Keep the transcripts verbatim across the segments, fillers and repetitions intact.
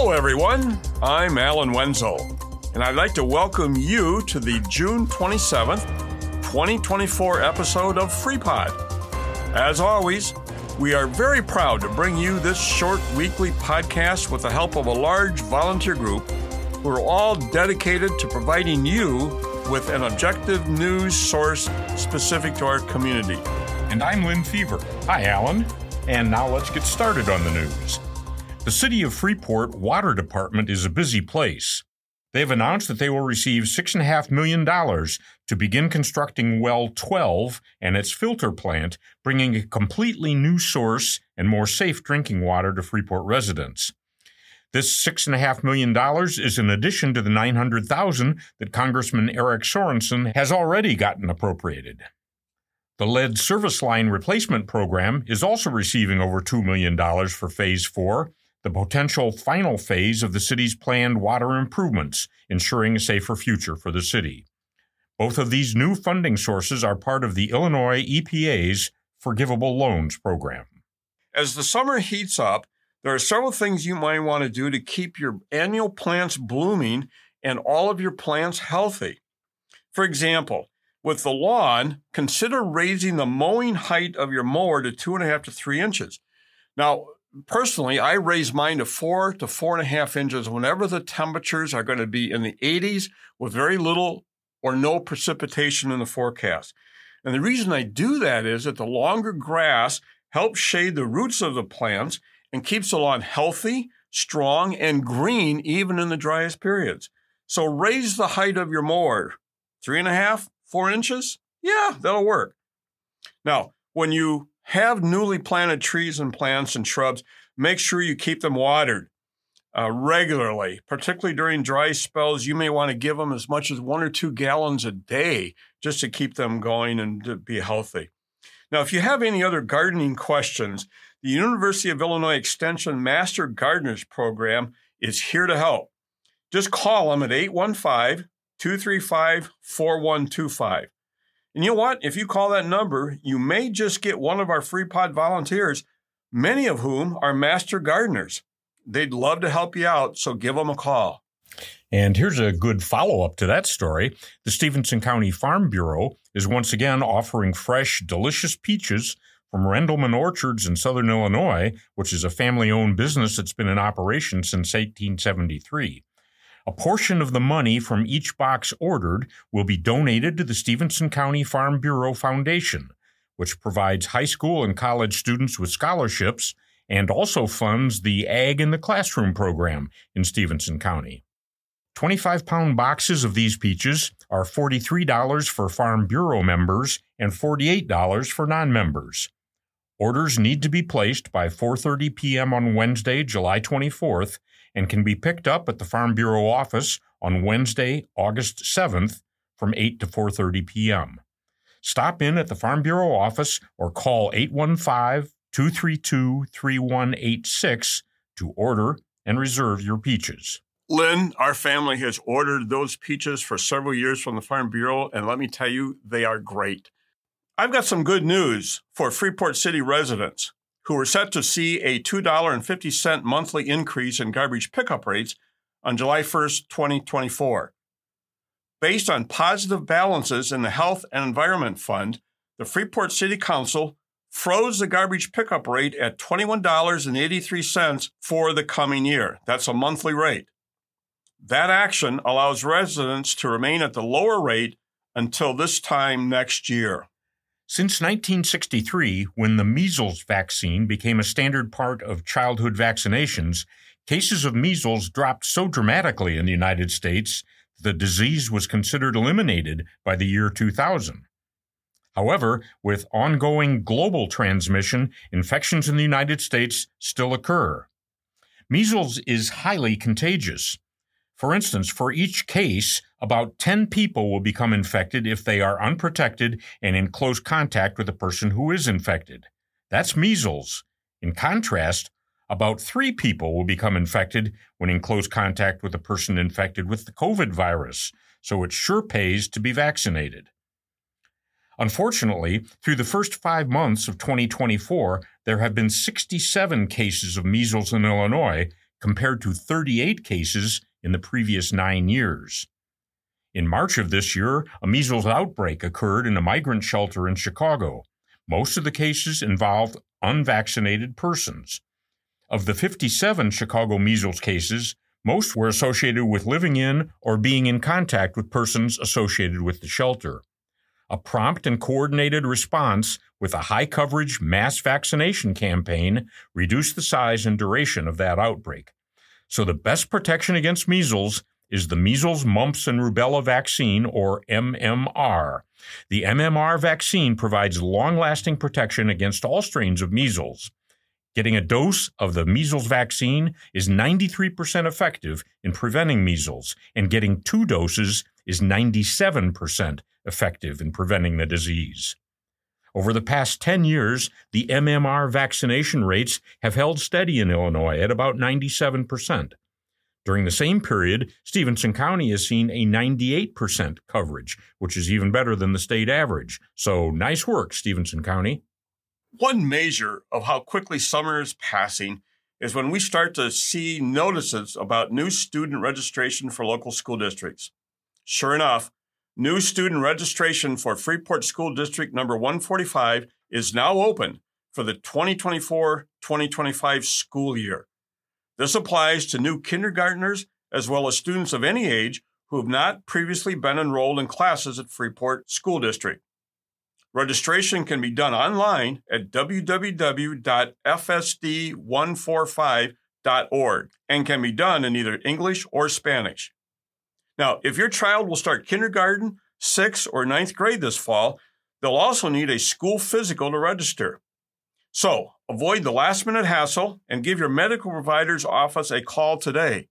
Hello, everyone. I'm Alan Wenzel, and I'd like to welcome you to the June twenty-seventh, twenty twenty-four episode of FreePod. As always, we are very proud to bring you this short weekly podcast with the help of a large volunteer group who are all dedicated to providing you with an objective news source specific to our community. And I'm Lynn Fever. Hi, Alan. And now let's get started on the news. The City of Freeport Water Department is a busy place. They've announced that they will receive six point five million dollars to begin constructing Well twelve and its filter plant, bringing a completely new source and more safe drinking water to Freeport residents. This six point five million dollars is in addition to the nine hundred thousand dollars that Congressman Eric Sorensen has already gotten appropriated. The lead service line replacement program is also receiving over two million dollars for Phase four, the potential final phase of the city's planned water improvements, ensuring a safer future for the city. Both of these new funding sources are part of the Illinois E P A's Forgivable Loans program. As the summer heats up, there are several things you might want to do to keep your annual plants blooming and all of your plants healthy. For example, with the lawn, consider raising the mowing height of your mower to two and a half to three inches. Now, personally, I raise mine to four to four and a half inches whenever the temperatures are going to be in the eighties with very little or no precipitation in the forecast. And the reason I do that is that the longer grass helps shade the roots of the plants and keeps the lawn healthy, strong, and green even in the driest periods. So raise the height of your mower. Three and a half, four inches? Yeah, that'll work. Now, when you have newly planted trees and plants and shrubs, make sure you keep them watered uh, regularly. Particularly during dry spells, you may want to give them as much as one or two gallons a day just to keep them going and to be healthy. Now, if you have any other gardening questions, the University of Illinois Extension Master Gardeners Program is here to help. Just call them at eight one five, two three five, four one two five. And you know what? If you call that number, you may just get one of our FreePod volunteers, many of whom are master gardeners. They'd love to help you out, so give them a call. And here's a good follow-up to that story. The Stephenson County Farm Bureau is once again offering fresh, delicious peaches from Rendleman Orchards in southern Illinois, which is a family-owned business that's been in operation since eighteen seventy-three. A portion of the money from each box ordered will be donated to the Stephenson County Farm Bureau Foundation, which provides high school and college students with scholarships and also funds the Ag in the Classroom program in Stephenson County. twenty-five pound boxes of these peaches are forty-three dollars for Farm Bureau members and forty-eight dollars for non-members. Orders need to be placed by four thirty p.m. on Wednesday, July twenty-fourth, and can be picked up at the Farm Bureau office on Wednesday, August seventh from eight to four thirty p.m. Stop in at the Farm Bureau office or call eight one five, two three two, three one eight six to order and reserve your peaches. Lynn, our family has ordered those peaches for several years from the Farm Bureau, and let me tell you, they are great. I've got some good news for Freeport City residents who are set to see a two dollars and fifty cents monthly increase in garbage pickup rates on July first, twenty twenty-four. Based on positive balances in the Health and Environment Fund, the Freeport City Council froze the garbage pickup rate at twenty-one dollars and eighty-three cents for the coming year. That's a monthly rate. That action allows residents to remain at the lower rate until this time next year. Since nineteen sixty-three, when the measles vaccine became a standard part of childhood vaccinations, cases of measles dropped so dramatically in the United States the disease was considered eliminated by the year two thousand. However, with ongoing global transmission, infections in the United States still occur. Measles is highly contagious. For instance, for each case, about ten people will become infected if they are unprotected and in close contact with a person who is infected. That's measles. In contrast, about three people will become infected when in close contact with a person infected with the COVID virus, so it sure pays to be vaccinated. Unfortunately, through the first five months of twenty twenty-four, there have been sixty-seven cases of measles in Illinois, compared to thirty-eight cases in the previous nine years. In March of this year, a measles outbreak occurred in a migrant shelter in Chicago. Most of the cases involved unvaccinated persons. Of the fifty-seven Chicago measles cases, most were associated with living in or being in contact with persons associated with the shelter. A prompt and coordinated response with a high-coverage mass vaccination campaign reduced the size and duration of that outbreak. So the best protection against measles is the measles, mumps, and rubella vaccine, or M M R. The M M R vaccine provides long-lasting protection against all strains of measles. Getting a dose of the measles vaccine is ninety-three percent effective in preventing measles, and getting two doses is ninety-seven percent effective in preventing the disease. Over the past ten years, the M M R vaccination rates have held steady in Illinois at about ninety-seven percent. During the same period, Stephenson County has seen a ninety-eight percent coverage, which is even better than the state average. So nice work, Stephenson County. One measure of how quickly summer is passing is when we start to see notices about new student registration for local school districts. Sure enough, new student registration for Freeport School District number one forty-five is now open for the twenty twenty-four twenty twenty-five school year. This applies to new kindergartners as well as students of any age who have not previously been enrolled in classes at Freeport School District. Registration can be done online at w w w dot f s d one forty-five dot org and can be done in either English or Spanish. Now, if your child will start kindergarten, sixth, or ninth grade this fall, they'll also need a school physical to register. So, avoid the last-minute hassle and give your medical provider's office a call today.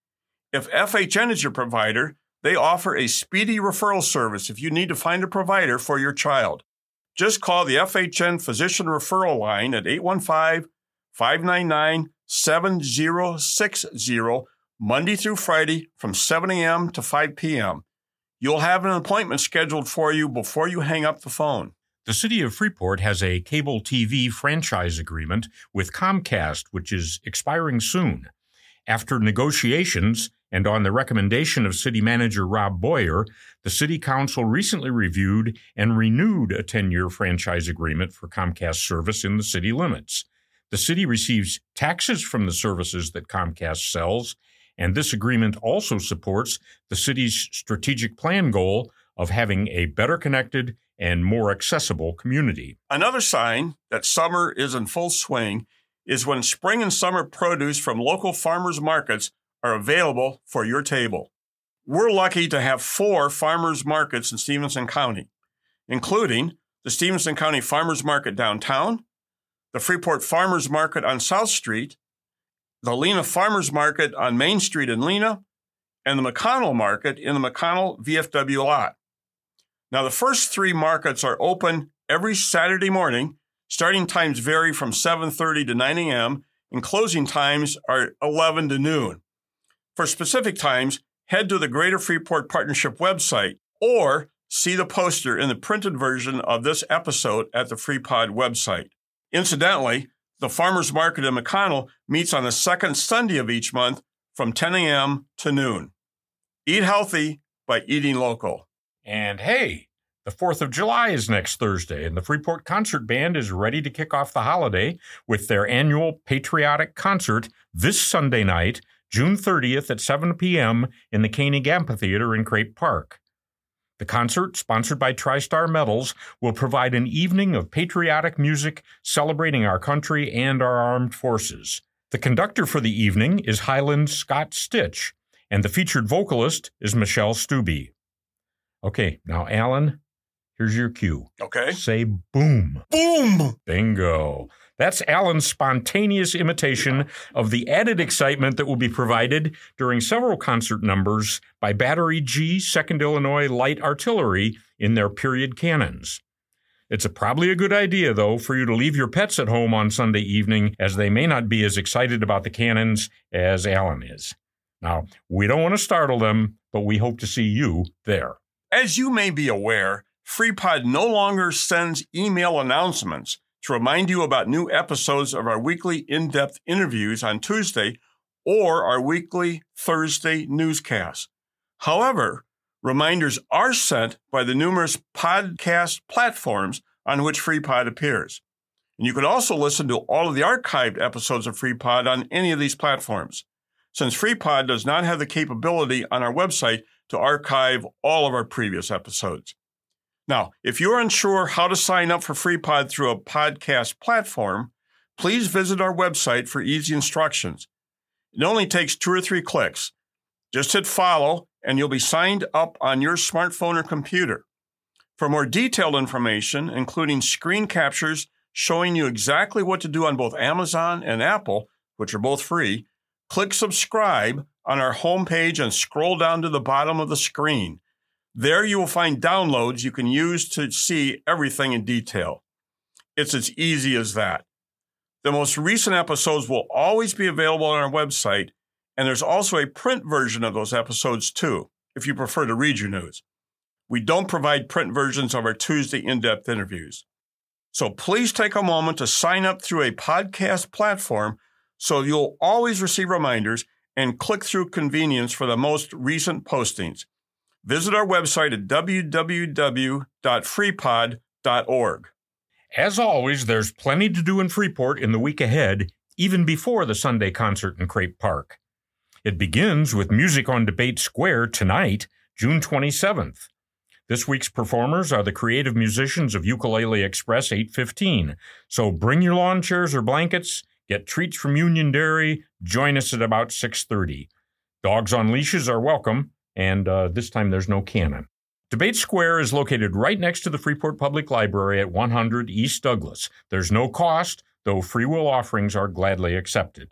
If F H N is your provider, they offer a speedy referral service if you need to find a provider for your child. Just call the F H N Physician Referral Line at eight one five, five nine nine, seven zero six zero Monday through Friday from seven a.m. to five p.m. You'll have an appointment scheduled for you before you hang up the phone. The city of Freeport has a cable T V franchise agreement with Comcast, which is expiring soon. After negotiations, and on the recommendation of City Manager Rob Boyer, the City Council recently reviewed and renewed a ten-year franchise agreement for Comcast service in the city limits. The city receives taxes from the services that Comcast sells, and this agreement also supports the city's strategic plan goal of having a better connected and more accessible community. Another sign that summer is in full swing is when spring and summer produce from local farmers markets are available for your table. We're lucky to have four farmers markets in Stephenson County, including the Stephenson County Farmers Market downtown, the Freeport Farmers Market on South Street, the Lena Farmers Market on Main Street in Lena, and the McConnell Market in the McConnell V F W lot. Now, the first three markets are open every Saturday morning. Starting times vary from seven thirty to nine a.m., and closing times are eleven to noon. For specific times, head to the Greater Freeport Partnership website or see the poster in the printed version of this episode at the FreePod website. Incidentally, the Farmers Market in McConnell meets on the second Sunday of each month from ten a.m. to noon. Eat healthy by eating local. And hey, the fourth of July is next Thursday, and the Freeport Concert Band is ready to kick off the holiday with their annual patriotic concert this Sunday night, June thirtieth at seven p.m. in the Koenig Amphitheater in Crape Park. The concert, sponsored by TriStar Metals, will provide an evening of patriotic music celebrating our country and our armed forces. The conductor for the evening is Highland Scott Stitch, and the featured vocalist is Michelle Stubbe. Okay, now, Alan, here's your cue. Okay. Say boom. Boom! Bingo. That's Alan's spontaneous imitation of the added excitement that will be provided during several concert numbers by Battery G second Illinois Light Artillery in their period cannons. It's a, probably a good idea, though, for you to leave your pets at home on Sunday evening, as they may not be as excited about the cannons as Alan is. Now, we don't want to startle them, but we hope to see you there. As you may be aware, FreePod no longer sends email announcements to remind you about new episodes of our weekly in-depth interviews on Tuesday or our weekly Thursday newscast. However, reminders are sent by the numerous podcast platforms on which FreePod appears. And you can also listen to all of the archived episodes of FreePod on any of these platforms, since FreePod does not have the capability on our website to archive all of our previous episodes. Now, if you're unsure how to sign up for FreePod through a podcast platform, please visit our website for easy instructions. It only takes two or three clicks. Just hit follow, and you'll be signed up on your smartphone or computer. For more detailed information, including screen captures showing you exactly what to do on both Amazon and Apple, which are both free, click subscribe on our homepage and scroll down to the bottom of the screen. There you will find downloads you can use to see everything in detail. It's as easy as that. The most recent episodes will always be available on our website, and there's also a print version of those episodes too, if you prefer to read your news. We don't provide print versions of our Tuesday in-depth interviews. So please take a moment to sign up through a podcast platform so you'll always receive reminders and click through convenience for the most recent postings. Visit our website at w w w dot freepod dot org. As always, there's plenty to do in Freeport in the week ahead, even before the Sunday concert in Crape Park. It begins with music on Debate Square tonight, June twenty-seventh. This week's performers are the creative musicians of Ukulele Express eight fifteen, so bring your lawn chairs or blankets, get treats from Union Dairy, join us at about six thirty. Dogs on leashes are welcome, and uh, this time there's no cannon. Debate Square is located right next to the Freeport Public Library at one hundred East Douglas. There's no cost, though free will offerings are gladly accepted.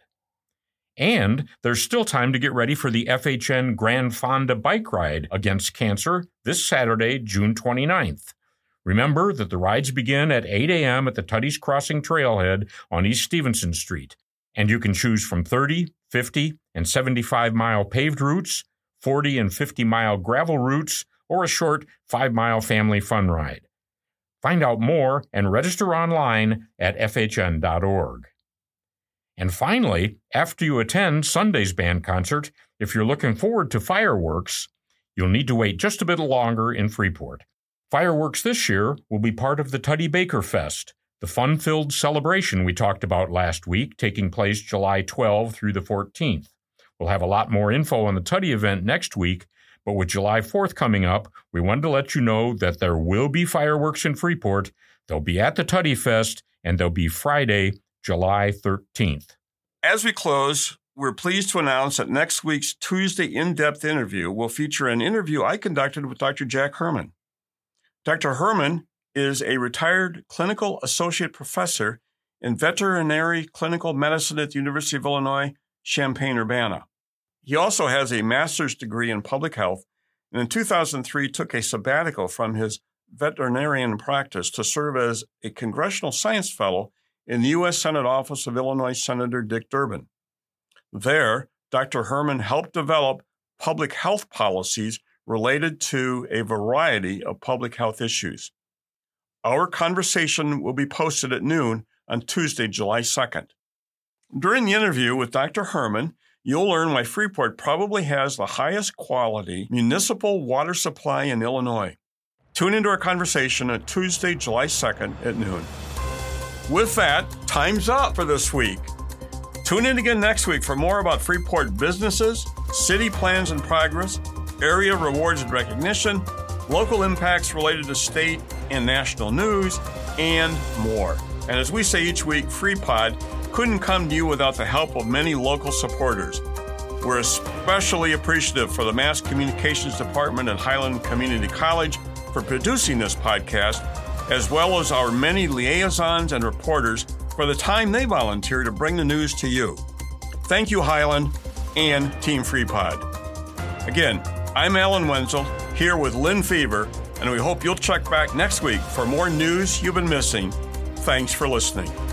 And there's still time to get ready for the F H N Grand Fonda Bike Ride Against Cancer this Saturday, June twenty-ninth. Remember that the rides begin at eight a.m. at the Tuddy's Crossing Trailhead on East Stevenson Street, and you can choose from thirty, fifty, and seventy-five mile paved routes, forty and fifty mile gravel routes, or a short five mile family fun ride. Find out more and register online at f h n dot org. And finally, after you attend Sunday's band concert, if you're looking forward to fireworks, you'll need to wait just a bit longer in Freeport. Fireworks this year will be part of the Tuddy Baker Fest, the fun-filled celebration we talked about last week, taking place July twelfth through the fourteenth. We'll have a lot more info on the Tuddy event next week, but with July fourth coming up, we wanted to let you know that there will be fireworks in Freeport. They'll be at the Tuddy Fest, and they'll be Friday, July thirteenth. As we close, we're pleased to announce that next week's Tuesday in-depth interview will feature an interview I conducted with Doctor Jack Herman. Doctor Herman is a retired clinical associate professor in veterinary clinical medicine at the University of Illinois, Champaign-Urbana. He also has a master's degree in public health, and in two thousand three took a sabbatical from his veterinarian practice to serve as a congressional science fellow in the U S Senate office of Illinois Senator Dick Durbin. There, Doctor Herman helped develop public health policies related to a variety of public health issues. Our conversation will be posted at noon on Tuesday, July second. During the interview with Doctor Herman, you'll learn why Freeport probably has the highest quality municipal water supply in Illinois. Tune into our conversation on Tuesday, July second at noon. With that, time's up for this week. Tune in again next week for more about Freeport businesses, city plans and progress, area rewards and recognition, local impacts related to state and national news, and more. And as we say each week, FreePod couldn't come to you without the help of many local supporters. We're especially appreciative for the Mass Communications Department at Highland Community College for producing this podcast, as well as our many liaisons and reporters for the time they volunteer to bring the news to you. Thank you, Highland and Team FreePod. Again, I'm Alan Wenzel, here with Lynn Fever, and we hope you'll check back next week for more news you've been missing. Thanks for listening.